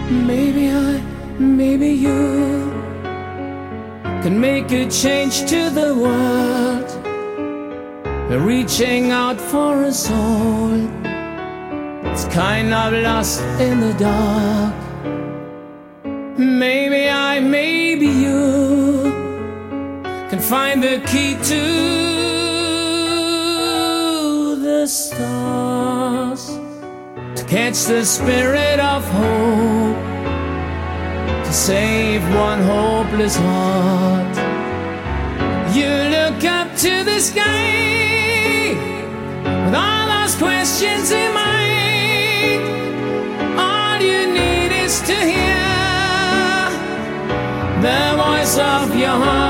Maybe you can make a change to the world. We're reaching out for a soul. It's kind of lost in the dark. Maybe you can find the key to the stars, to catch the spirit of hope, to save one hopeless heart. You look up to the sky with all those questions in mind. All you need is to hear the voice of your heart.